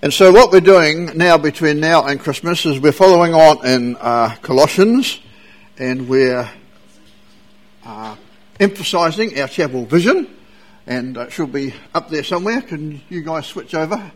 And so what we're doing now between now and Christmas is we're following on in Colossians, and we're emphasising our chapel vision, and it should be up there somewhere. Can you guys switch over?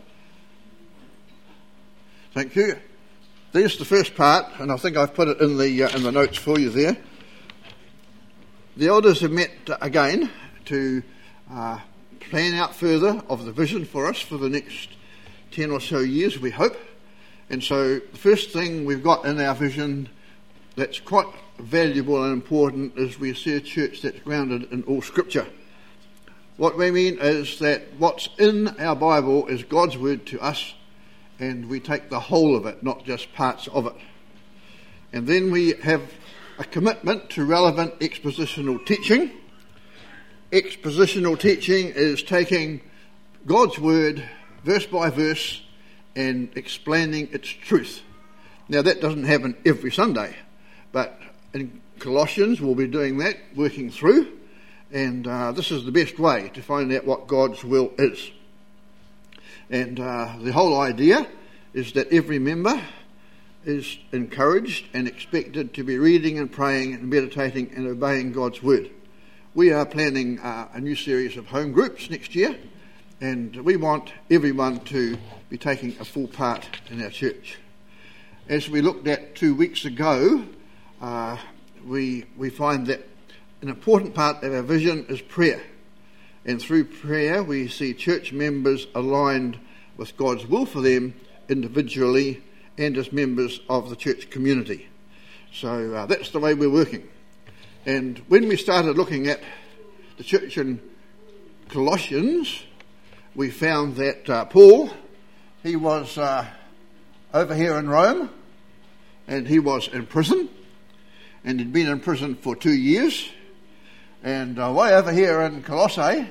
Thank you. There's the first part, and I think I've put it in the notes for you there. The elders have met again to plan out further of the vision for us for the next 10 or so years, we hope. And so the first thing we've got in our vision that's quite valuable and important is we see a church that's grounded in all Scripture. What we mean is that what's in our Bible is God's word to us, and we take the whole of it, not just parts of it. And then we have a commitment to relevant expositional teaching. Expositional teaching is taking God's word verse by verse and explaining its truth. Now that doesn't happen every Sunday, but in Colossians we'll be doing that, working through, and this is the best way to find out what God's will is. And the whole idea is that every member is encouraged and expected to be reading and praying and meditating and obeying God's word. We are planning a new series of home groups next year, and we want everyone to be taking a full part in our church. As we looked at 2 weeks ago, we find that an important part of our vision is prayer. And through prayer, we see church members aligned with God's will for them individually and as members of the church community. So that's the way we're working. And when we started looking at the church in Colossians, we found that Paul, he was over here in Rome, and he was in prison, and he'd been in prison for 2 years. And way over here in Colossae,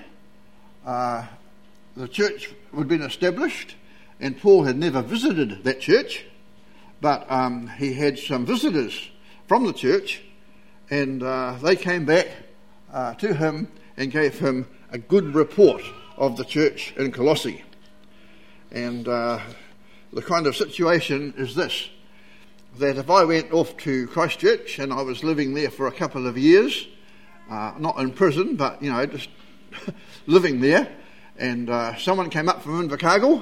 the church had been established, and Paul had never visited that church, but he had some visitors from the church, and they came back to him and gave him a good report of the church in Colossae. And the kind of situation is this, that if I went off to Christchurch and I was living there for a couple of years, not in prison, but, just living there, and someone came up from Invercargill,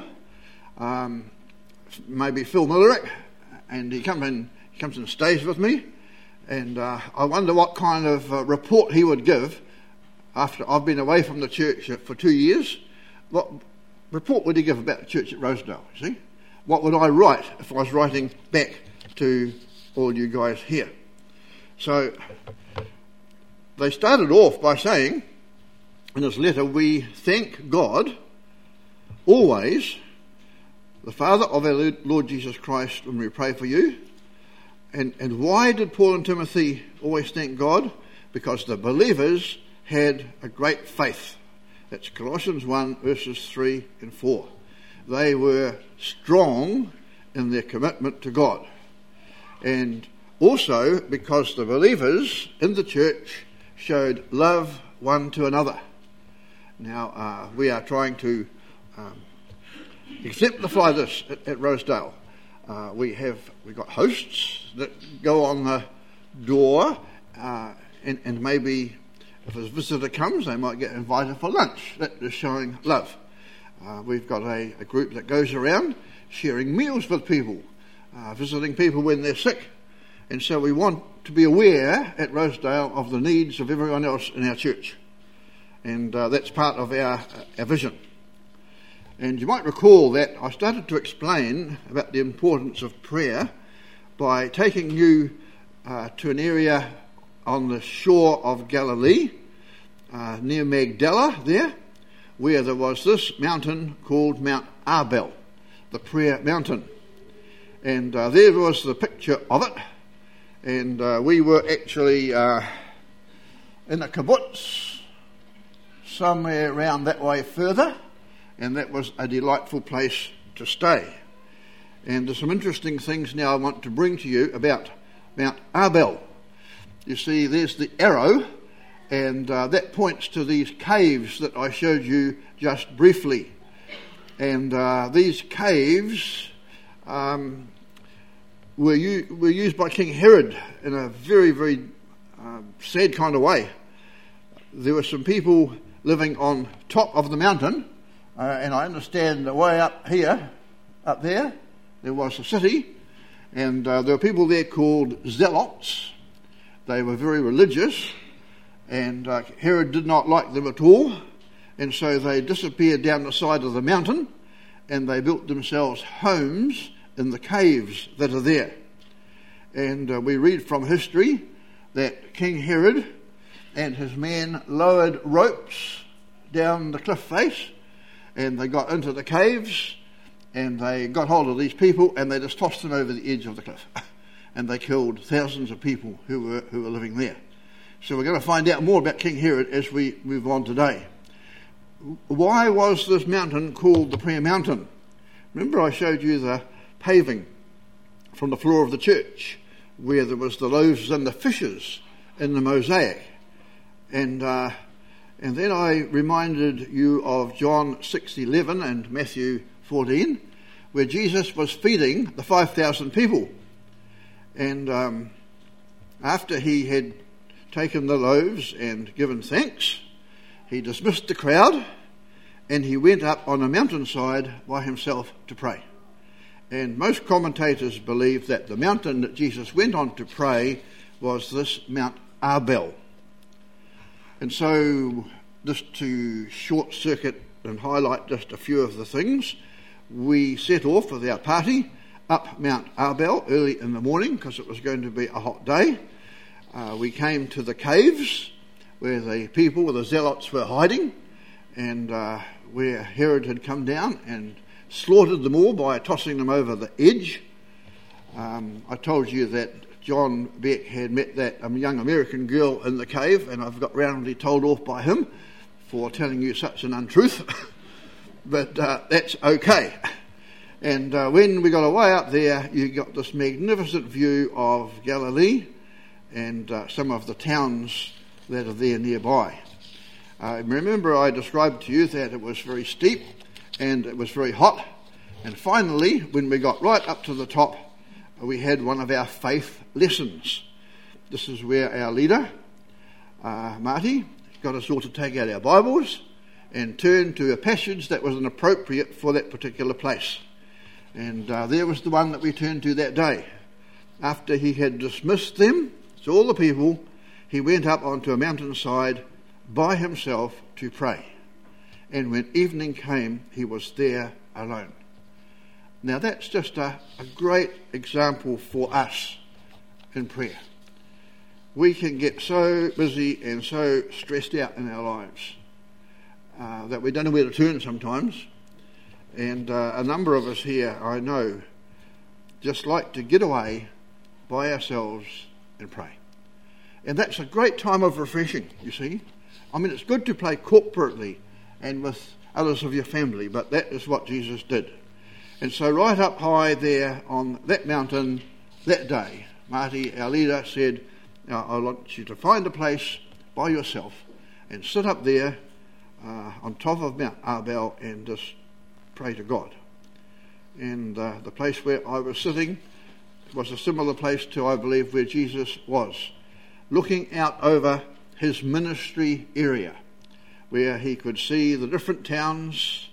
maybe Phil Millerick, and he comes and stays with me, and I wonder what kind of report he would give after I've been away from the church for 2 years. What report would he give about the church at Rosedale, see? What would I write if I was writing back to all you guys here? So they started off by saying in this letter, we thank God always, the Father of our Lord Jesus Christ, when we pray for you. And why did Paul and Timothy always thank God? Because the believers had a great faith. That's Colossians 1 verses 3 and 4. They were strong in their commitment to God. And also because the believers in the church showed love one to another. Now we are trying to exemplify this at Rosedale. We've got hosts that go on the door, and maybe if a visitor comes, they might get invited for lunch. That is showing love. We've got a group that goes around sharing meals with people, visiting people when they're sick. And so we want to be aware at Rosedale of the needs of everyone else in our church. And that's part of our vision. And you might recall that I started to explain about the importance of prayer by taking you to an area on the shore of Galilee, near Magdala there, where there was this mountain called Mount Arbel, the prayer mountain. And there was the picture of it. And we were actually in a kibbutz somewhere around that way further, and that was a delightful place to stay. And there's some interesting things now I want to bring to you about Mount Arbel. You see, there's the arrow, and that points to these caves that I showed you just briefly. And these caves were used by King Herod in a very, very sad kind of way. There were some people living on top of the mountain, and I understand way up there was a city, and there were people there called zealots. They were very religious, and Herod did not like them at all, and so they disappeared down the side of the mountain, and they built themselves homes in the caves that are there. And we read from history that King Herod and his men lowered ropes down the cliff face, and they got into the caves, and they got hold of these people, and they just tossed them over the edge of the cliff. And they killed thousands of people who were living there. So we're going to find out more about King Herod as we move on today. Why was this mountain called the Prayer Mountain? Remember I showed you the paving from the floor of the church where there was the loaves and the fishes in the mosaic. And then I reminded you of John 6:11 and Matthew 14, where Jesus was feeding the 5,000 people. And after he had taken the loaves and given thanks, he dismissed the crowd and he went up on a mountainside by himself to pray. And most commentators believe that the mountain that Jesus went on to pray was this Mount Arbel. And so, just to short circuit and highlight just a few of the things, we set off with our party up Mount Arbel early in the morning because it was going to be a hot day. We came to the caves where the people, the zealots, were hiding, and where Herod had come down and slaughtered them all by tossing them over the edge. I told you that John Beck had met that young American girl in the cave, and I've got roundly told off by him for telling you such an untruth. But that's okay. And when we got away up there, you got this magnificent view of Galilee and some of the towns that are there nearby. Remember I described to you that it was very steep and it was very hot. And finally, when we got right up to the top, we had one of our faith lessons. This is where our leader, Marty, got us all to take out our Bibles and turn to a passage that was appropriate for that particular place. And there was the one that we turned to that day. After he had dismissed them, so all the people, he went up onto a mountainside by himself to pray. And when evening came, he was there alone. Now that's just a great example for us in prayer. We can get so busy and so stressed out in our lives that we don't know where to turn sometimes. And a number of us here, I know, just like to get away by ourselves and pray. And that's a great time of refreshing, you see. I mean, it's good to pray corporately and with others of your family, but that is what Jesus did. And so right up high there on that mountain that day, Marty, our leader, said, I want you to find a place by yourself and sit up there on top of Mount Arbel and just pray to God. And the place where I was sitting was a similar place to, I believe, where Jesus was, looking out over his ministry area, where he could see the different towns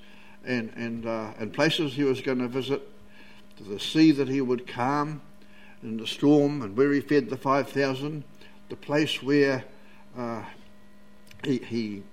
and places he was going to visit, to the sea that he would calm in the storm, and where he fed the 5,000, the place where he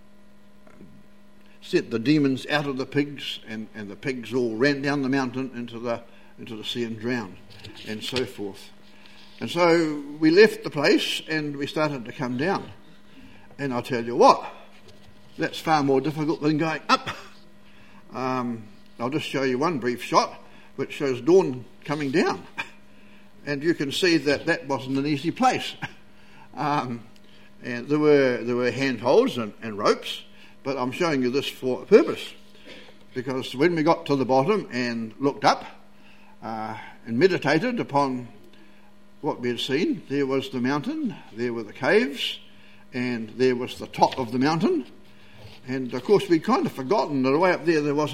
set the demons out of the pigs, and the pigs all ran down the mountain into the sea and drowned, and so forth. And so we left the place and we started to come down. And I'll tell you what, that's far more difficult than going up. I'll just show you one brief shot which shows dawn coming down. And you can see that wasn't an easy place. And there were handholds and ropes, but I'm showing you this for a purpose. Because when we got to the bottom and looked up and meditated upon what we had seen, there was the mountain, there were the caves, and there was the top of the mountain. And of course we'd kind of forgotten that way up there was a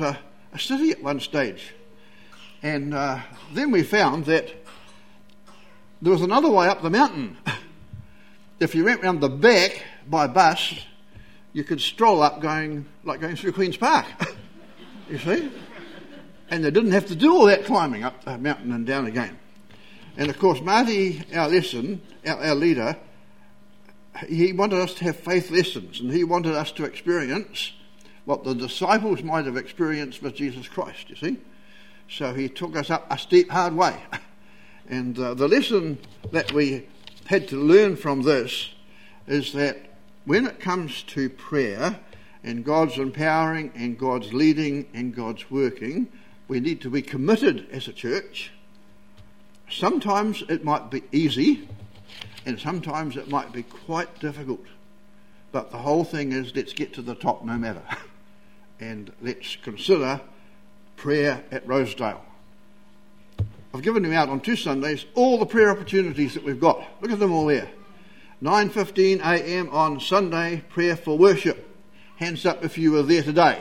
a city at one stage. And then we found that there was another way up the mountain. If you went round the back by bus, you could stroll up going through Queen's Park. You see? And they didn't have to do all that climbing up the mountain and down again. And of course, Marty, our leader, he wanted us to have faith lessons, and he wanted us to experience what the disciples might have experienced with Jesus Christ, you see. So he took us up a steep, hard way. And the lesson that we had to learn from this is that when it comes to prayer and God's empowering and God's leading and God's working, we need to be committed as a church. Sometimes it might be easy and sometimes it might be quite difficult. But the whole thing is, let's get to the top no matter. And let's consider prayer at Rosedale. I've given you out on 2 Sundays all the prayer opportunities that we've got. Look at them all there. 9:15 a.m. on Sunday, prayer for worship. Hands up if you were there today.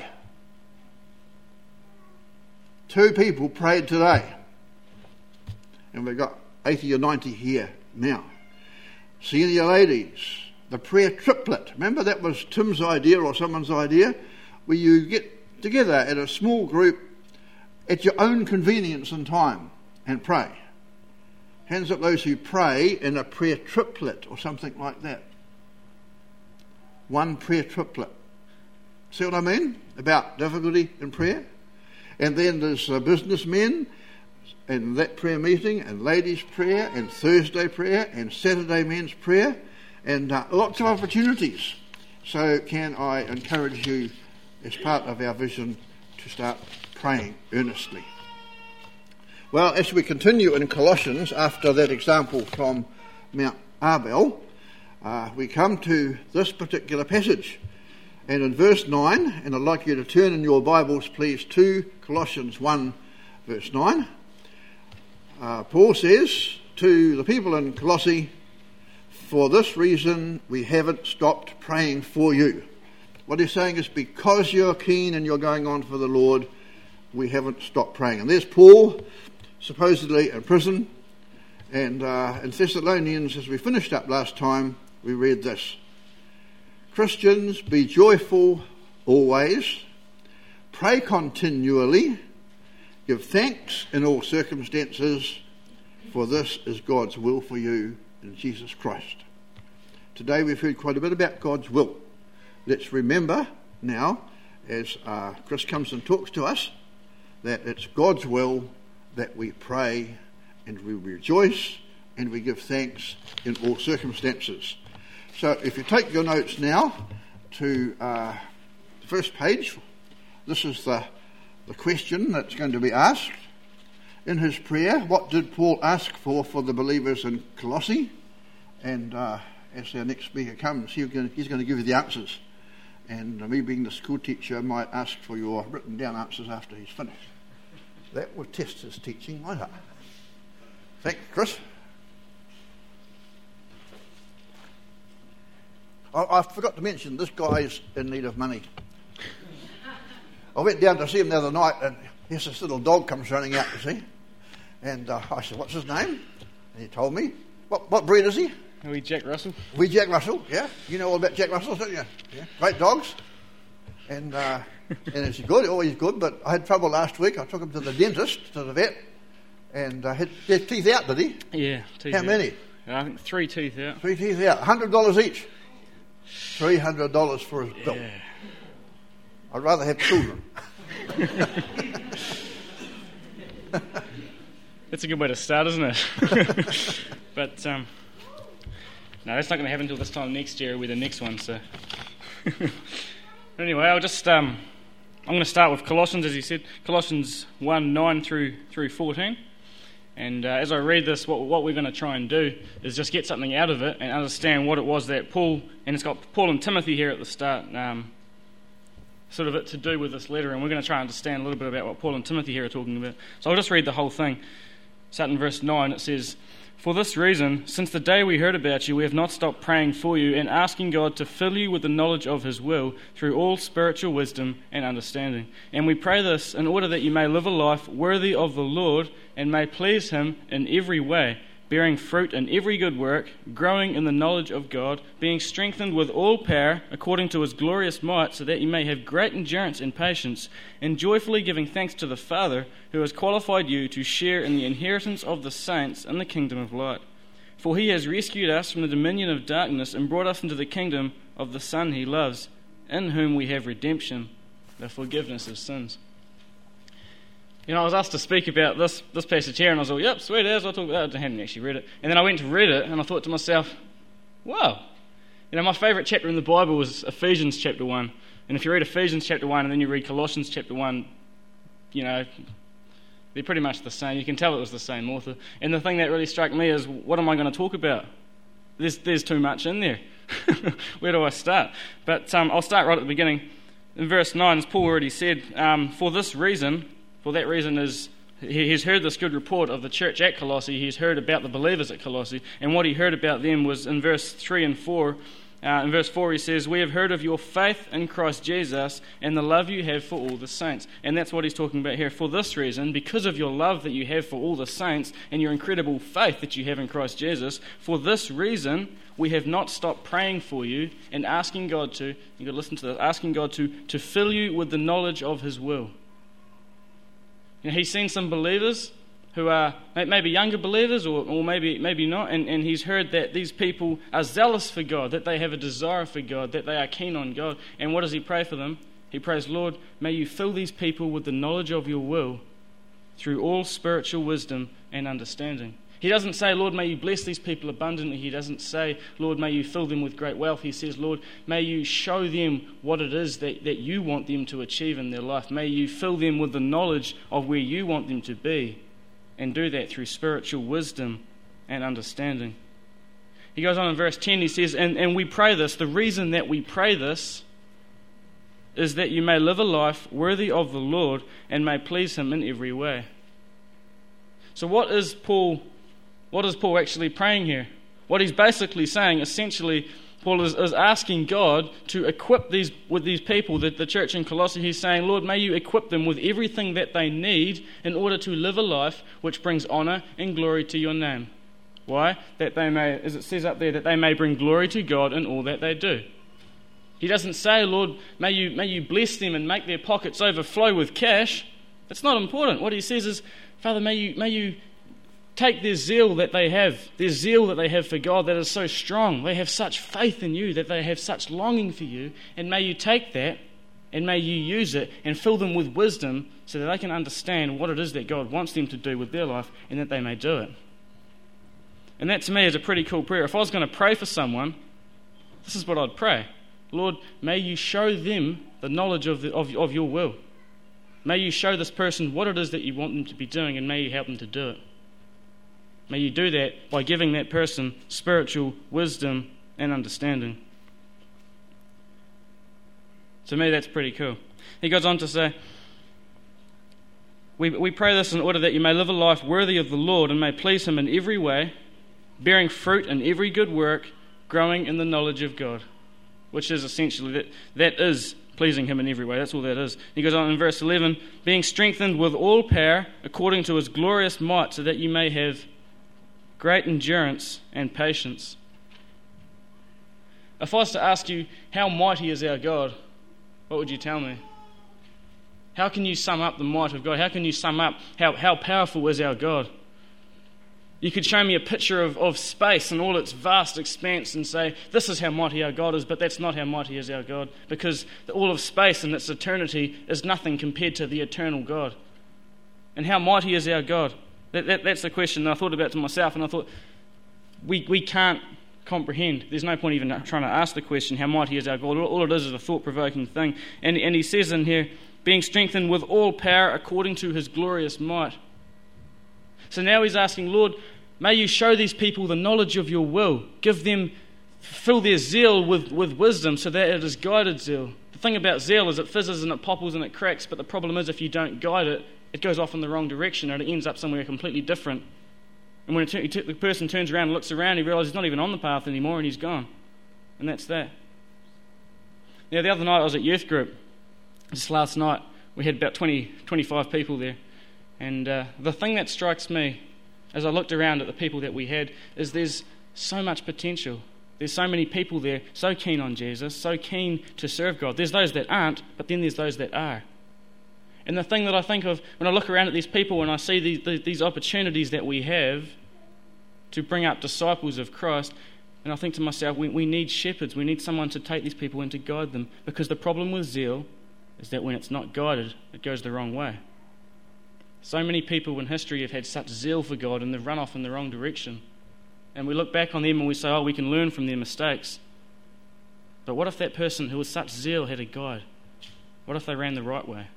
2 people prayed today. And we've got 80 or 90 here now. Senior ladies, the prayer triplet. Remember that was Tim's idea or someone's idea? Where you get together in a small group at your own convenience and time and pray. Hands up those who pray in a prayer triplet or something like that. 1 prayer triplet. See what I mean about difficulty in prayer? And then there's businessmen and that prayer meeting, and ladies' prayer, and Thursday prayer, and Saturday men's prayer, and lots of opportunities. So can I encourage you, as part of our vision, to start praying earnestly. Well, as we continue in Colossians, after that example from Mount Arbel, we come to this particular passage. And in verse 9, and I'd like you to turn in your Bibles, please, to Colossians 1, verse 9. Paul says to the people in Colossae, "For this reason we haven't stopped praying for you." What he's saying is, because you're keen and you're going on for the Lord, we haven't stopped praying. And there's Paul, supposedly in prison. And in Thessalonians, as we finished up last time, we read this: "Christians, be joyful always, pray continually, give thanks in all circumstances, for this is God's will for you in Jesus Christ." Today we've heard quite a bit about God's will. Let's remember now, as Chris comes and talks to us, that it's God's will that we pray and we rejoice and we give thanks in all circumstances. So if you take your notes now to the first page, this is the question that's going to be asked. In his prayer, what did Paul ask for the believers in Colossae? And as our next speaker comes, he's going to give you the answers. And me being the school teacher, might ask for your written down answers after he's finished. That will test his teaching, won't it? Thank you, Chris. I forgot to mention, this guy's in need of money. I went down to see him the other night, and here's this little dog comes running out, you see. And I said, "What's his name?" And he told me. What breed is he? Wee Jack Russell. Wee Jack Russell, yeah. You know all about Jack Russells, don't you? Yeah. Great dogs. And it's good, always good. But I had trouble last week. I took him to the dentist, to the vet, and had his teeth out, did he? Yeah, teeth How out. many? I think 3 teeth out. 3 teeth out. $100 each. $300 for his bill. Yeah. I'd rather have children. That's a good way to start, isn't it? But no, that's not going to happen until this time next year with the next one. So anyway, I'll just I'm going to start with Colossians, as you said, Colossians 1:9 through 14. And as I read this, what we're going to try and do is just get something out of it and understand what it was that Paul, and it's got Paul and Timothy here at the start, sort of it to do with this letter, and we're going to try and understand a little bit about what Paul and Timothy here are talking about. So I'll just read the whole thing. Starting in verse 9, it says, For this reason, since the day we heard about you, we have not stopped praying for you and asking God to fill you with the knowledge of His will through all spiritual wisdom and understanding. And we pray this in order that you may live a life worthy of the Lord and may please Him in every way, bearing fruit in every good work, growing in the knowledge of God, being strengthened with all power according to His glorious might, so that you may have great endurance and patience, and joyfully giving thanks to the Father, who has qualified you to share in the inheritance of the saints in the kingdom of light. For He has rescued us from the dominion of darkness and brought us into the kingdom of the Son He loves, in whom we have redemption, the forgiveness of sins. You know, I was asked to speak about this passage here, and I was like, yep, sweet as, I'll talk about it. I hadn't actually read it. And then I went to read it, and I thought to myself, wow. You know, my favourite chapter in the Bible was Ephesians chapter 1. And if you read Ephesians chapter 1 and then you read Colossians chapter 1, you know, they're pretty much the same. You can tell it was the same author. And the thing that really struck me is, what am I going to talk about? There's too much in there. Where do I start? But I'll start right at the beginning. In verse 9, as Paul already said, for that reason is he's heard this good report of the church at Colossae. He's heard about the believers at Colossae, and what he heard about them was in verse 3 and 4. In verse 4 he says, we have heard of your faith in Christ Jesus and the love you have for all the saints. And that's what he's talking about here. For this reason, because of your love that you have for all the saints and your incredible faith that you have in Christ Jesus, for this reason we have not stopped praying for you and asking God to, you've got to listen to this, asking God to fill you with the knowledge of His will. You know, he's seen some believers who are maybe younger believers or maybe not, and he's heard that these people are zealous for God, that they have a desire for God, that they are keen on God. And what does he pray for them? He prays, Lord, may you fill these people with the knowledge of your will through all spiritual wisdom and understanding. He doesn't say, Lord, may you bless these people abundantly. He doesn't say, Lord, may you fill them with great wealth. He says, Lord, may you show them what it is that you want them to achieve in their life. May you fill them with the knowledge of where you want them to be, and do that through spiritual wisdom and understanding. He goes on in verse 10, he says, and we pray this, the reason that we pray this is that you may live a life worthy of the Lord and may please Him in every way. So what is Paul actually praying here? What he's basically saying, essentially, Paul is asking God to equip these people, the church in Colossae. He's saying, Lord, may you equip them with everything that they need in order to live a life which brings honour and glory to your name. Why? That they may, as it says up there, that they may bring glory to God in all that they do. He doesn't say, Lord, may you bless them and make their pockets overflow with cash. That's not important. What he says is, Father, may you take their zeal that they have for God that is so strong. They have such faith in you, that they have such longing for you, and may you take that and may you use it and fill them with wisdom so that they can understand what it is that God wants them to do with their life and that they may do it. And that to me is a pretty cool prayer. If I was going to pray for someone, this is what I'd pray. Lord, may you show them the knowledge of your will. May you show this person what it is that you want them to be doing, and may you help them to do it. May you do that by giving that person spiritual wisdom and understanding. To me, that's pretty cool. He goes on to say, we pray this in order that you may live a life worthy of the Lord and may please Him in every way, bearing fruit in every good work, growing in the knowledge of God. Which is essentially, that is pleasing Him in every way. That's all that is. He goes on in verse 11, being strengthened with all power according to His glorious might, so that you may have great endurance and patience. If I was to ask you, how mighty is our God? What would you tell me? How can you sum up the might of God? How can you sum up how powerful is our God? You could show me a picture of space and all its vast expanse and say, this is how mighty our God is, but that's not how mighty is our God, because all of space and its eternity is nothing compared to the eternal God. And how mighty is our God? That's the question that I thought about to myself, and I thought, we can't comprehend. There's no point even trying to ask the question, how mighty is our God? All it is a thought-provoking thing. And he says in here, being strengthened with all power according to His glorious might. So now he's asking, Lord, may you show these people the knowledge of your will. Fill their zeal with wisdom so that it is guided zeal. The thing about zeal is it fizzes and it popples and it cracks, but the problem is if you don't guide it, it goes off in the wrong direction and it ends up somewhere completely different. And when the person turns around and looks around, he realises he's not even on the path anymore and he's gone. And that's that. Now, the other night I was at youth group. Just last night, we had about 25 people there. And the thing that strikes me as I looked around at the people that we had is there's so much potential. There's so many people there so keen on Jesus, so keen to serve God. There's those that aren't, but then there's those that are. And the thing that I think of when I look around at these people and I see these opportunities that we have to bring up disciples of Christ, and I think to myself, we need shepherds. We need someone to take these people and to guide them. Because the problem with zeal is that when it's not guided, it goes the wrong way. So many people in history have had such zeal for God and they've run off in the wrong direction. And we look back on them and we say, oh, we can learn from their mistakes. But what if that person who was such zeal had a guide? What if they ran the right way?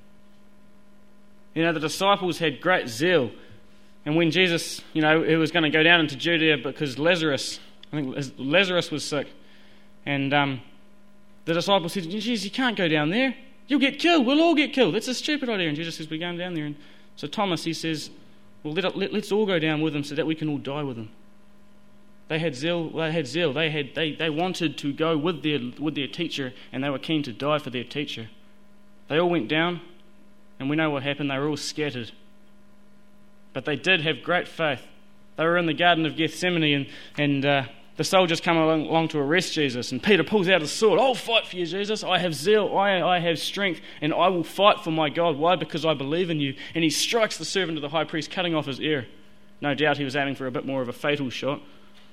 You know, the disciples had great zeal. And when Jesus, he was going to go down into Judea because Lazarus was sick. And the disciples said, Jesus, you can't go down there. You'll get killed. We'll all get killed. That's a stupid idea. And Jesus says, we're going down there. And so Thomas, he says, well, let's all go down with him so that we can all die with him. They had zeal. They wanted to go with their teacher, and they were keen to die for their teacher. They all went down, and we know what happened. They were all scattered. But they did have great faith. They were in the Garden of Gethsemane, and the soldiers come along to arrest Jesus, and Peter pulls out his sword. I'll fight for you, Jesus. I have zeal, I have strength, and I will fight for my God. Why? Because I believe in you. And he strikes the servant of the high priest, cutting off his ear. No doubt he was aiming for a bit more of a fatal shot.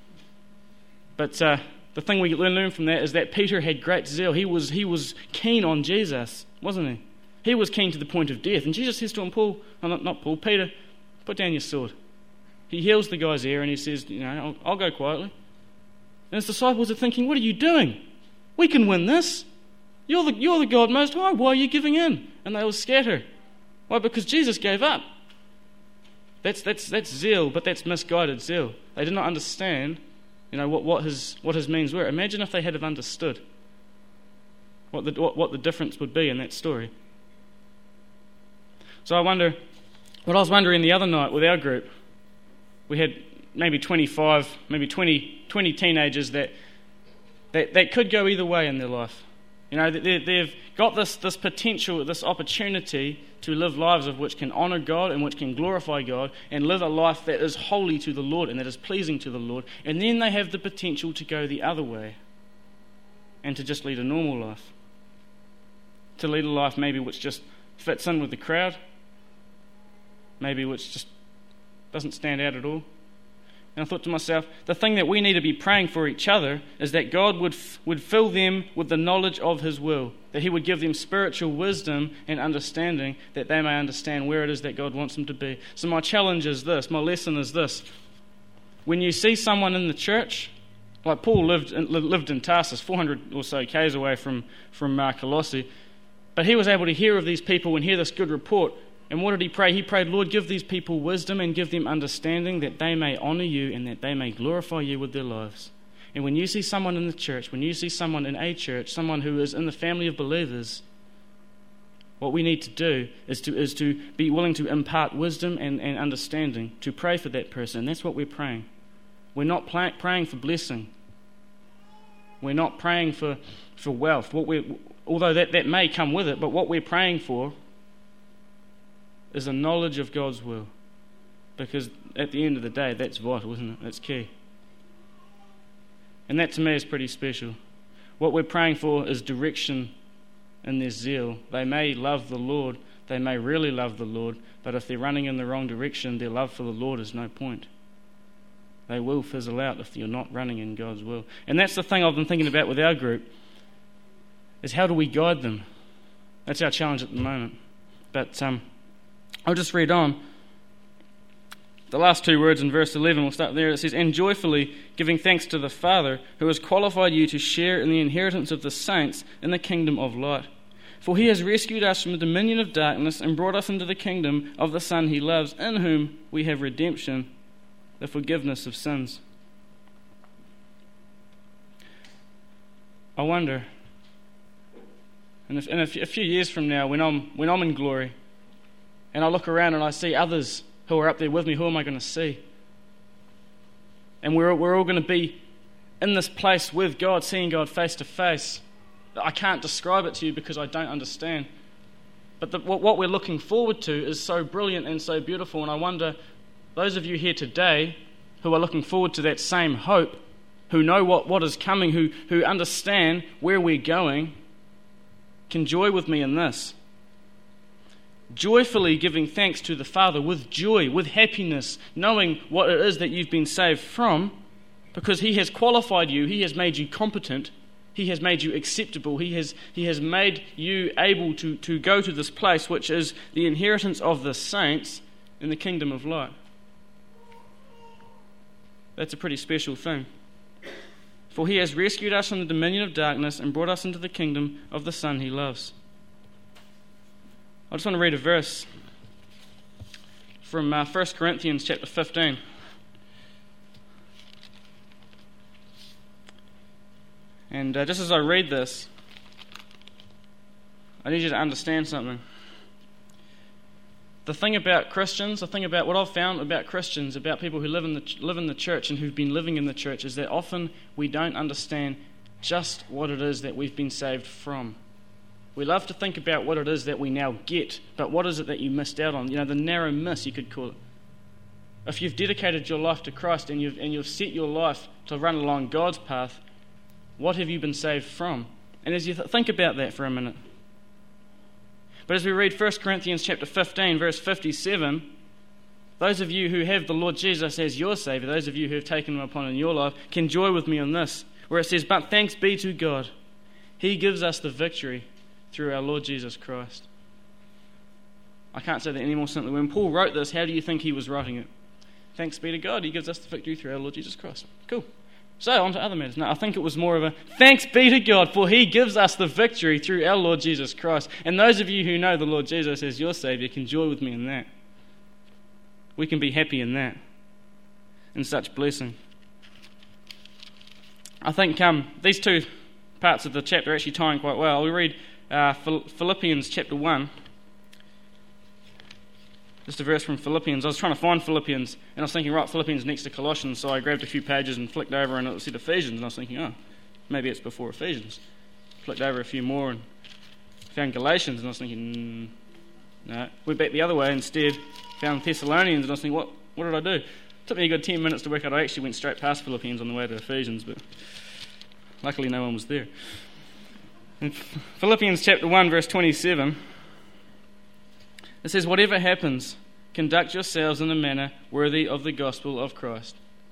But the thing we learn from that is that Peter had great zeal. He was keen on Jesus, wasn't he? He was keen to the point of death. And Jesus says to him, Peter, put down your sword. He heals the guy's ear and he says, I'll go quietly. And his disciples are thinking, what are you doing? We can win this. You're the God Most High. Why are you giving in? And they all scatter. Why? Because Jesus gave up. That's zeal, but that's misguided zeal. They did not understand what his means were. Imagine if they had have understood what the difference would be in that story. So I was wondering the other night with our group, we had maybe 25, maybe 20 teenagers that could go either way in their life. They've got this potential, this opportunity to live lives of which can honour God and which can glorify God and live a life that is holy to the Lord and that is pleasing to the Lord. And then they have the potential to go the other way and to just lead a normal life. To lead a life maybe which just fits in with the crowd, maybe which just doesn't stand out at all. And I thought to myself, the thing that we need to be praying for each other is that God would fill them with the knowledge of His will, that He would give them spiritual wisdom and understanding, that they may understand where it is that God wants them to be. So my challenge is this, my lesson is this. When you see someone in the church, like Paul lived in Tarsus, 400 or so k's away from Colossae, but he was able to hear of these people and hear this good report. And what did he pray? He prayed, Lord, give these people wisdom and give them understanding that they may honour you and that they may glorify you with their lives. And when you see someone in the church, when you see someone in a church, someone who is in the family of believers, what we need to do is to be willing to impart wisdom and understanding, to pray for that person. And that's what we're praying. We're not praying for blessing. We're not praying for wealth. Although that may come with it, but what we're praying for is a knowledge of God's will. Because at the end of the day, that's vital, isn't it? That's key. And that to me is pretty special. What we're praying for is direction in their zeal. They may love the Lord, they may really love the Lord, but if they're running in the wrong direction, their love for the Lord is no point. They will fizzle out if you're not running in God's will. And that's the thing I've been thinking about with our group, is how do we guide them? That's our challenge at the moment. But I'll just read on. The last two words in verse 11, we'll start there. It says, and joyfully giving thanks to the Father, who has qualified you to share in the inheritance of the saints in the kingdom of light. For He has rescued us from the dominion of darkness and brought us into the kingdom of the Son He loves, in whom we have redemption, the forgiveness of sins. I wonder, in a few years from now, when I'm in glory, and I look around and I see others who are up there with me, who am I going to see? And we're all going to be in this place with God, seeing God face to face. I can't describe it to you because I don't understand. But what we're looking forward to is so brilliant and so beautiful. And I wonder, those of you here today who are looking forward to that same hope, who know what is coming, who understand where we're going, can joy with me in this. Joyfully giving thanks to the Father with joy, with happiness, knowing what it is that you've been saved from, because He has qualified you, He has made you competent, He has made you acceptable, He has made you able to go to this place which is the inheritance of the saints in the kingdom of light. That's a pretty special thing. For He has rescued us from the dominion of darkness and brought us into the kingdom of the Son He loves. I just want to read a verse from 1 Corinthians chapter 15. And just as I read this, I need you to understand something. The thing about Christians, the thing about what I've found about Christians, about people who live in the church and who've been living in the church, is that often we don't understand just what it is that we've been saved from. We love to think about what it is that we now get, but what is it that you missed out on? The narrow miss, you could call it. If you've dedicated your life to Christ and you've set your life to run along God's path, what have you been saved from? And as you think about that for a minute. But as we read 1 Corinthians chapter 15, verse 57, those of you who have the Lord Jesus as your Saviour, those of you who have taken Him upon in your life, can joy with me on this, where it says, "But thanks be to God, He gives us the victory through our Lord Jesus Christ." I can't say that any more simply. When Paul wrote this, how do you think he was writing it? Thanks be to God, He gives us the victory through our Lord Jesus Christ. Cool. So, on to other matters. No, I think it was more of a, thanks be to God, for He gives us the victory through our Lord Jesus Christ. And those of you who know the Lord Jesus as your Saviour can joy with me in that. We can be happy in that, in such blessing. I think these two parts of the chapter are actually tying quite well. We read Philippians chapter 1. Just a verse from Philippians. I was trying to find Philippians, and I was thinking, right, Philippians next to Colossians, so I grabbed a few pages and flicked over, and it said Ephesians, and I was thinking, oh, maybe it's before Ephesians. Flicked over a few more and found Galatians, and I was thinking, no. Went back the other way instead, found Thessalonians, and I was thinking, what did I do? It took me a good 10 minutes to work out. I actually went straight past Philippians on the way to Ephesians, but luckily no one was there. In Philippians chapter 1, verse 27, it says, "Whatever happens, conduct yourselves in a manner worthy of the gospel of Christ."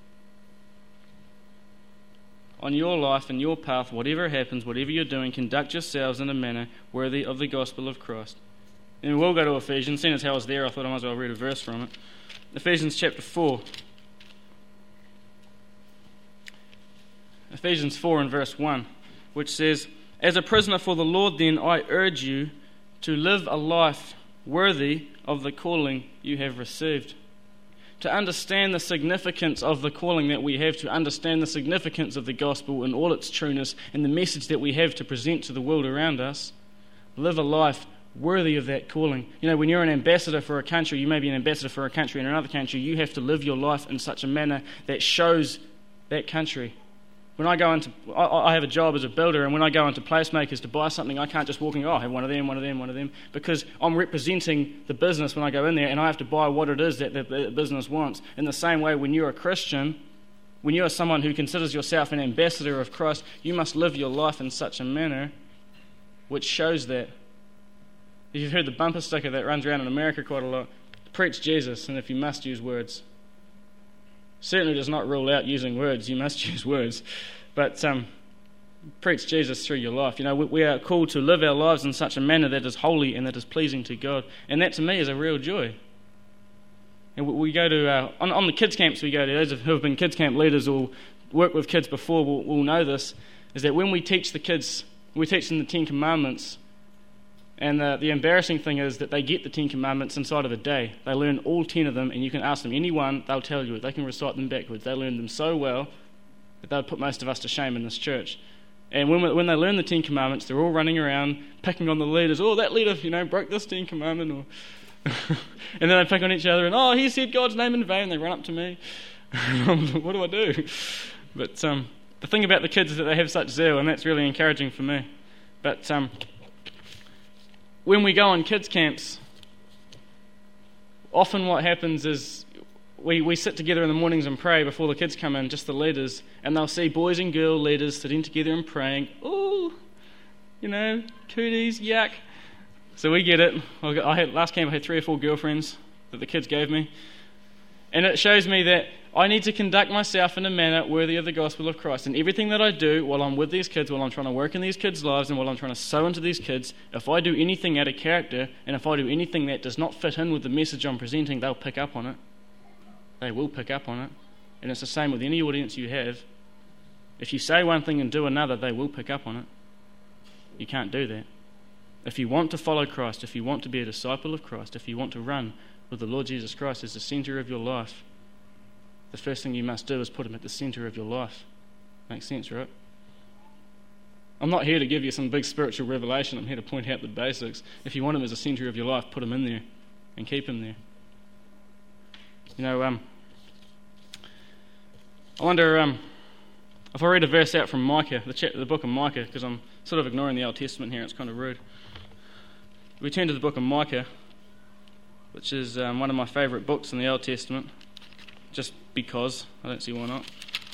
On your life and your path, whatever happens, whatever you're doing, conduct yourselves in a manner worthy of the gospel of Christ. And we'll go to Ephesians. Seeing as how I was there, I thought I might as well read a verse from it. Ephesians chapter 4. Ephesians 4 and verse 1, which says, "As a prisoner for the Lord, then, I urge you to live a life worthy of the calling you have received." To understand the significance of the calling that we have, to understand the significance of the gospel and all its trueness and the message that we have to present to the world around us, live a life worthy of that calling. When you're an ambassador for a country, you may be an ambassador for a country in another country, you have to live your life in such a manner that shows that country. When I have a job as a builder, and when I go into Placemakers to buy something, I can't just walk in and go, I have one of them, because I'm representing the business when I go in there, and I have to buy what it is that the business wants. In the same way, when you're a Christian, when you're someone who considers yourself an ambassador of Christ, you must live your life in such a manner which shows that. If you've heard the bumper sticker that runs around in America quite a lot, preach Jesus, and if you must use words. Certainly does not rule out using words. You must use words. But preach Jesus through your life. We are called to live our lives in such a manner that is holy and that is pleasing to God. And that to me is a real joy. And we go to, on the kids' camps we go to, those who have been kids' camp leaders or worked with kids before will know this, is that when we teach the kids, we teach them the 10 Commandments. And the embarrassing thing is that they get the 10 Commandments inside of a day. They learn all 10 of them, and you can ask them any one, they'll tell you it. They can recite them backwards. They learn them so well that they'll put most of us to shame in this church. And when they learn the 10 Commandments, they're all running around, picking on the leaders. Oh, that leader, broke this 10 Commandment. And then they pick on each other, and he said God's name in vain. They run up to me. What do I do? But the thing about the kids is that they have such zeal, and that's really encouraging for me. But when we go on kids camps, often what happens is we sit together in the mornings and pray before the kids come in, just the leaders, and they'll see boys and girl leaders sitting together and praying. Ooh, cooties, yuck. So we get it. Last camp I had 3 or 4 girlfriends that the kids gave me. And it shows me that I need to conduct myself in a manner worthy of the gospel of Christ. And everything that I do while I'm with these kids, while I'm trying to work in these kids' lives, and while I'm trying to sow into these kids, if I do anything out of character, and if I do anything that does not fit in with the message I'm presenting, they'll pick up on it. They will pick up on it. And it's the same with any audience you have. If you say one thing and do another, they will pick up on it. You can't do that. If you want to follow Christ, if you want to be a disciple of Christ, if you want to run with the Lord Jesus Christ as the centre of your life, the first thing you must do is put him at the centre of your life. Makes sense, right? I'm not here to give you some big spiritual revelation. I'm here to point out the basics. If you want him as the centre of your life, put him in there and keep him there. I wonder if I read a verse out from Micah, the book of Micah, because I'm sort of ignoring the Old Testament here. It's kind of rude. We turn to the book of Micah, which is one of my favourite books in the Old Testament, just because. I don't see why not.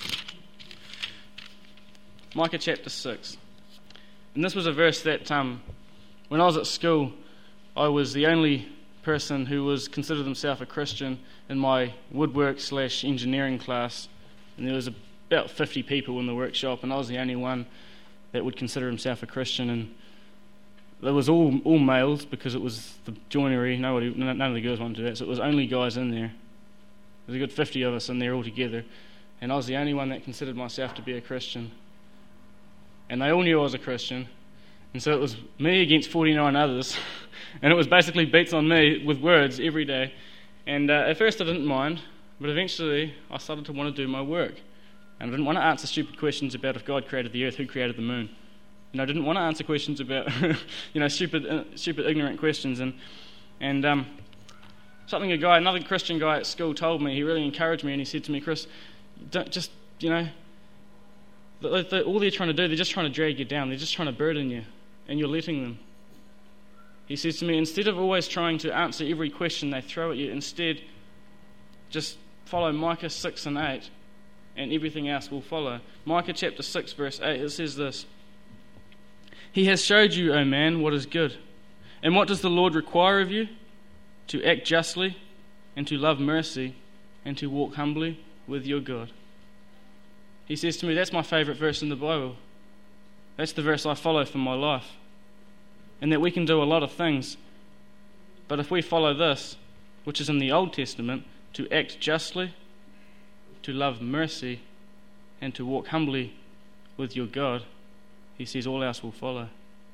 Micah chapter 6. And this was a verse that when I was at school, I was the only person who was considered himself a Christian in my woodwork/engineering class, and there was about 50 people in the workshop, and I was the only one that would consider himself a Christian. And there was all males, because it was the joinery. None of the girls wanted to do that, so it was only guys in there. There was a good 50 of us in there all together, and I was the only one that considered myself to be a Christian. And they all knew I was a Christian, and so it was me against 49 others, and it was basically beats on me with words every day. And at first I didn't mind, but eventually I started to want to do my work. And I didn't want to answer stupid questions about if God created the earth, who created the moon. And I didn't want to answer questions about, stupid, ignorant questions. And something another Christian guy at school told me, he really encouraged me, and he said to me, Chris, don't just, all they're trying to do, they're just trying to drag you down. They're just trying to burden you, and you're letting them. He says to me, instead of always trying to answer every question they throw at you, instead just follow Micah 6 and 8, and everything else will follow. Micah chapter 6 verse 8, it says this: He has showed you, O man, what is good. And what does the Lord require of you? To act justly, and to love mercy, and to walk humbly with your God. He says to me, that's my favourite verse in the Bible. That's the verse I follow for my life. And that we can do a lot of things, but if we follow this, which is in the Old Testament, to act justly, to love mercy, and to walk humbly with your God, he says all else will follow.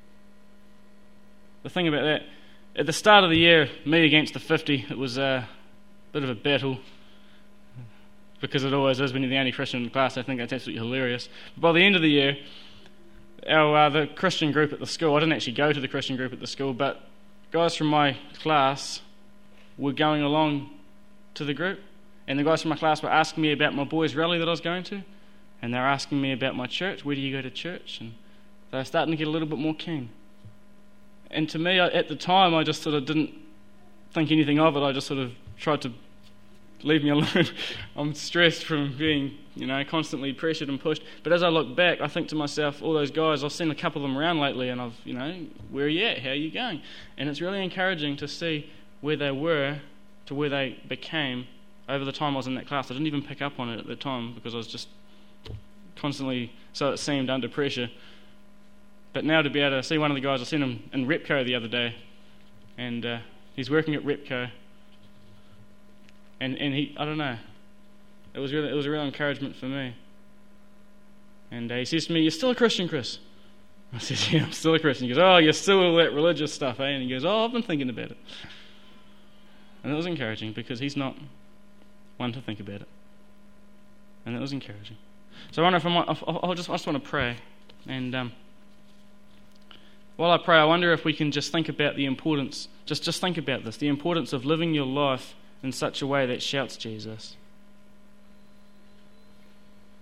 The thing about that, at the start of the year, me against the 50, it was a bit of a battle, because it always is when you're the only Christian in the class. I think that's absolutely hilarious. But by the end of the year, the Christian group at the school, I didn't actually go to the Christian group at the school, but guys from my class were going along to the group, and the guys from my class were asking me about my boys' rally that I was going to, and they were asking me about my church, where do you go to church, and they were starting to get a little bit more keen. And to me, at the time, I just sort of didn't think anything of it. I just sort of tried to leave me alone. I'm stressed from being, constantly pressured and pushed. But as I look back, I think to myself, all those guys, I've seen a couple of them around lately, and where are you at? How are you going? And it's really encouraging to see where they were to where they became over the time I was in that class. I didn't even pick up on it at the time because I was just constantly, so it seemed, under pressure. But now to be able to see one of the guys, I seen him in Repco the other day, and he's working at Repco. And he, I don't know, it was a real encouragement for me. And he says to me, "You're still a Christian, Chris?" I said, "Yeah, I'm still a Christian." He goes, "Oh, you're still all that religious stuff, eh?" And he goes, "Oh, I've been thinking about it." And it was encouraging because he's not one to think about it. And it was encouraging. So I wonder if I just want to pray. And while I pray, I wonder if we can just think about the importance, just think about this, the importance of living your life in such a way that shouts Jesus.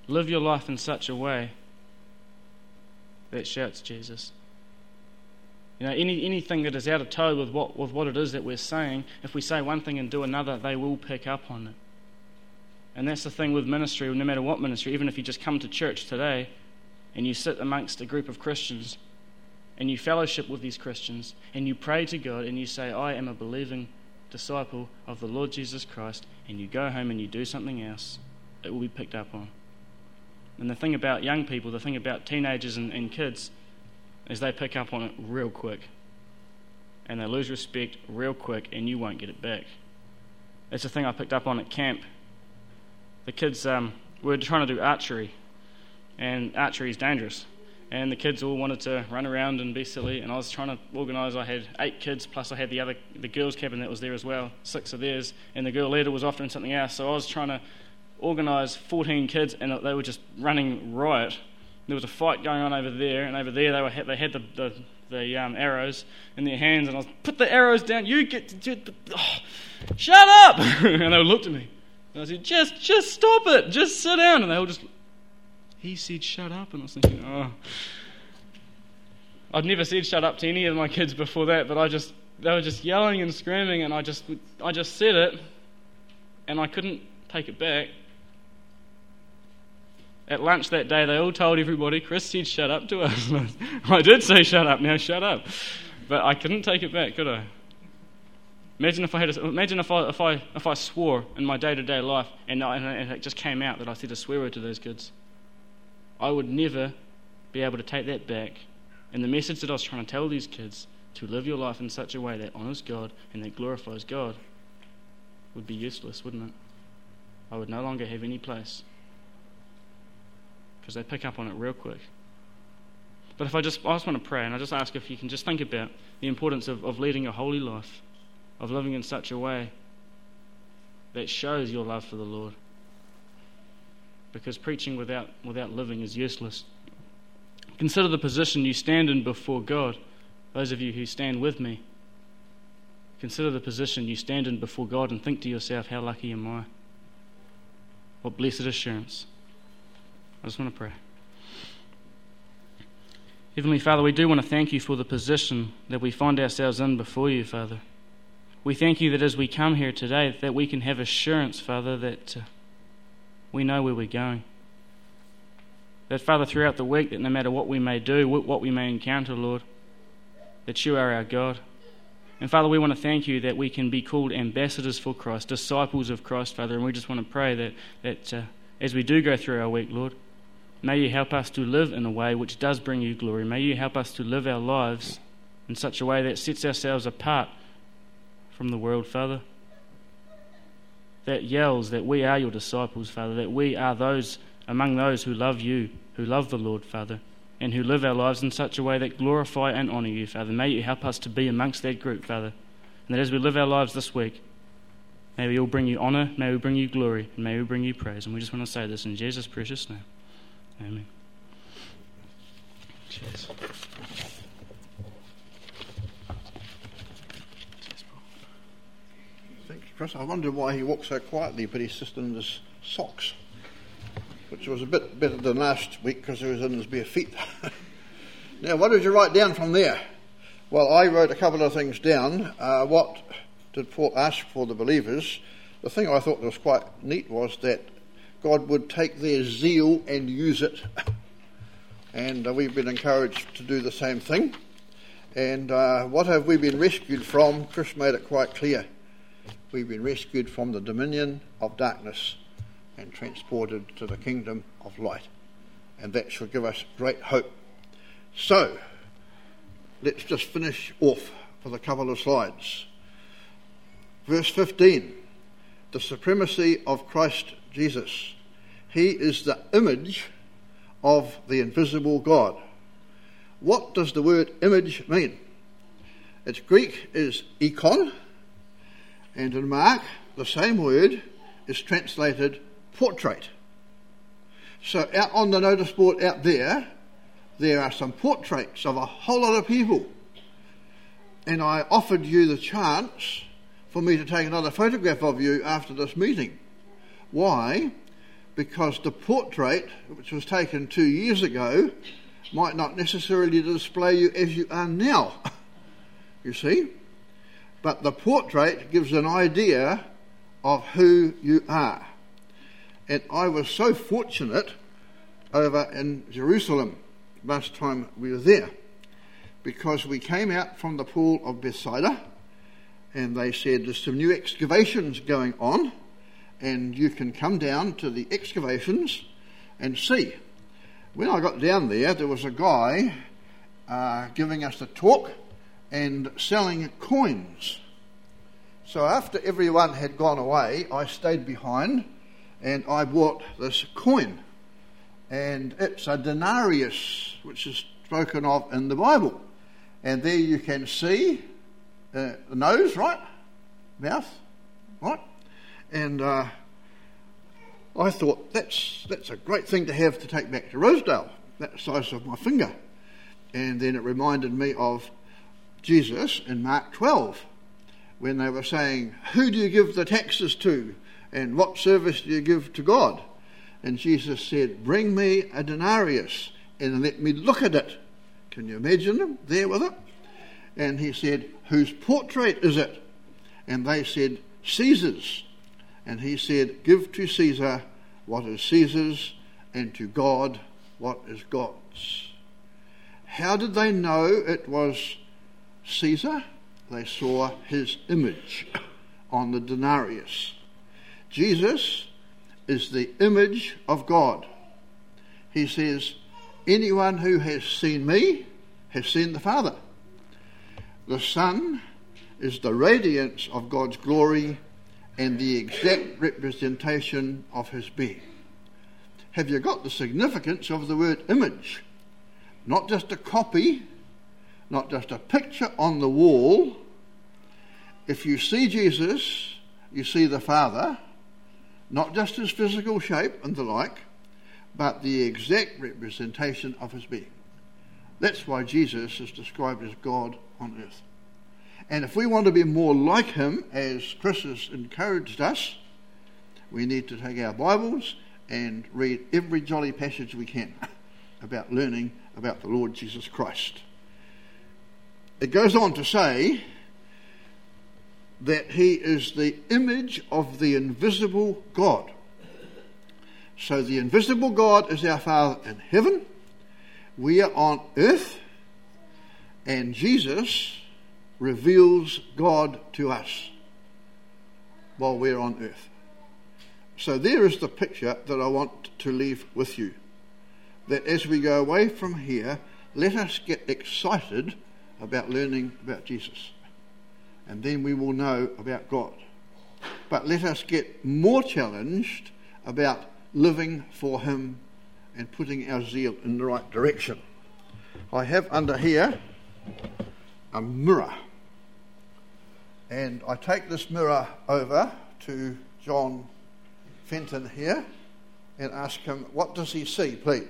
Live your life in such a way that shouts Jesus. Anything that is out of toe with what it is that we're saying, if we say one thing and do another, they will pick up on it. And that's the thing with ministry, no matter what ministry, even if you just come to church today and you sit amongst a group of Christians and you fellowship with these Christians and you pray to God and you say, I am a believing disciple of the Lord Jesus Christ, and you go home and you do something else, it will be picked up on. And the thing about young people, the thing about teenagers and kids, is they pick up on it real quick. And they lose respect real quick, and you won't get it back. That's the thing I picked up on at camp. The kids were trying to do archery, and archery is dangerous. And the kids all wanted to run around and be silly, and I was trying to organise. I had 8 kids, plus I had the girls' cabin that was there as well, 6 of theirs, and the girl leader was off doing something else. So I was trying to organise 14 kids, and they were just running riot. There was a fight going on over there, and over there they had the arrows in their hands, and I was, put the arrows down, shut up! And they looked at me, and I said, just stop it, just sit down. And they all just, he said shut up, and I was thinking, oh. I'd never said shut up to any of my kids before that, but they were just yelling and screaming, and I just said it, and I couldn't take it back. At lunch that day, they all told everybody, Chris said shut up to us. I did say shut up, now shut up. But I couldn't take it back, could I? Imagine if I swore in my day-to-day life and it just came out that I said a swear word to those kids. I would never be able to take that back. And the message that I was trying to tell these kids, to live your life in such a way that honours God and that glorifies God, would be useless, wouldn't it? I would no longer have any place. Because they pick up on it real quick. But I just want to pray, and I just ask if you can just think about the importance of leading a holy life, of living in such a way that shows your love for the Lord. Because preaching without living is useless. Consider the position you stand in before God. Those of you who stand with me, consider the position you stand in before God and think to yourself, how lucky am I? What blessed assurance. I just want to pray. Heavenly Father, we do want to thank you for the position that we find ourselves in before you, Father. We thank you that as we come here today, that we can have assurance, Father, that we know where we're going. That, Father, throughout the week, that no matter what we may do, what we may encounter, Lord, that you are our God. And, Father, we want to thank you that we can be called ambassadors for Christ, disciples of Christ, Father, and we just want to pray that as we do go through our week, Lord, may you help us to live in a way which does bring you glory. May you help us to live our lives in such a way that sets ourselves apart from the world, Father. That yells that we are your disciples, Father, that we are those among those who love you, who love the Lord, Father, and who live our lives in such a way that glorify and honour you, Father. May you help us to be amongst that group, Father. And that as we live our lives this week, may we all bring you honour, may we bring you glory, and may we bring you praise. And we just want to say this in Jesus' precious name. Amen. Cheers. Thanks, Chris. I wonder why he walked so quietly, but he's just in his socks, which was a bit better than last week because he was in his bare feet. Now, what did you write down from there? Well, I wrote a couple of things down. What did Paul ask for the believers? The thing I thought was quite neat was that God would take their zeal and use it. And we've been encouraged to do the same thing. And what have we been rescued from? Chris made it quite clear. We've been rescued from the dominion of darkness and transported to the kingdom of light. And that should give us great hope. So, let's just finish off with a couple of slides. Verse 15, the supremacy of Christ Jesus. He is the image of the invisible God. What does the word image mean? Its Greek is ikon, and in Mark, the same word is translated portrait. So out on the notice board out there are some portraits of a whole lot of people. And I offered you the chance for me to take another photograph of you after this meeting. Why? because the portrait, which was taken 2 years ago, might not necessarily display you as you are now, you see. But the portrait gives an idea of who you are. And I was so fortunate over in Jerusalem last time we were there, because we came out from the pool of Bethsaida, and they said there's some new excavations going on, and you can come down to the excavations and see. When I got down there, there was a guy giving us a talk and selling coins. So after everyone had gone away, I stayed behind and I bought this coin. And it's a denarius, which is spoken of in the Bible. And there you can see the nose, right? Mouth, right? And I thought that's a great thing to have to take back to Rosedale, that size of my finger. And then it reminded me of Jesus in Mark 12, when they were saying, who do you give the taxes to, and what service do you give to God? And Jesus said, bring me a denarius and let me look at it. Can you imagine them there with it? And he said, whose portrait is it? And they said, Caesar's. And he said, give to Caesar what is Caesar's, and to God what is God's. How did they know it was Caesar? They saw his image on the denarius. Jesus is the image of God. He says, anyone who has seen me has seen the Father. The Son is the radiance of God's glory and the exact representation of his being. Have you got the significance of the word image? Not just a copy, not just a picture on the wall. If you see Jesus, you see the Father, not just his physical shape and the like, but the exact representation of his being. That's why Jesus is described as God on earth. And if we want to be more like him, as Chris has encouraged us, we need to take our Bibles and read every jolly passage we can about learning about the Lord Jesus Christ. It goes on to say that he is the image of the invisible God. So the invisible God is our Father in heaven. We are on earth, and Jesus reveals God to us while we're on earth. So there is the picture that I want to leave with you. That as we go away from here, let us get excited about learning about Jesus. And then we will know about God. But let us get more challenged about living for him and putting our zeal in the right direction. I have under here a mirror. And I take this mirror over to John Fenton here and ask him, what does he see, please?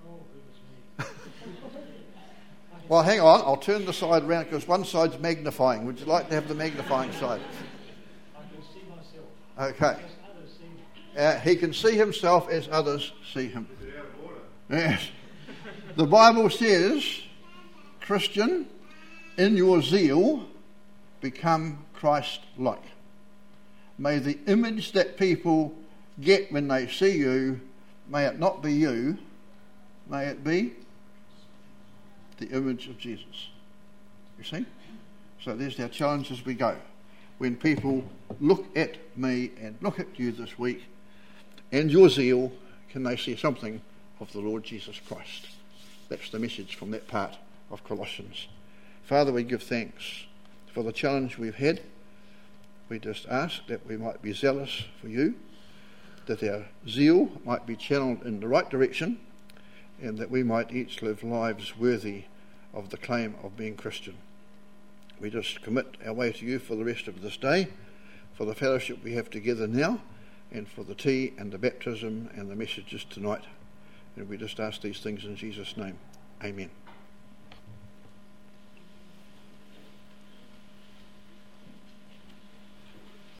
Well, hang on, I'll turn the side round because one side's magnifying. Would you like to have the magnifying side? I can see myself. Okay. He can see himself as others see him. Is it out of order? Yes. The Bible says, Christian, in your zeal, become Christ-like. May the image that people get when they see you, may it not be you, may it be the image of Jesus. You see? So there's our challenge as we go. When people look at me and look at you this week and your zeal, can they see something of the Lord Jesus Christ? That's the message from that part of Colossians. Father, we give thanks for the challenge we've had. We just ask that we might be zealous for you, that our zeal might be channeled in the right direction, and that we might each live lives worthy of the claim of being Christian. We just commit our way to you for the rest of this day, for the fellowship we have together now, and for the tea and the baptism and the messages tonight. And we just ask these things in Jesus' name. Amen.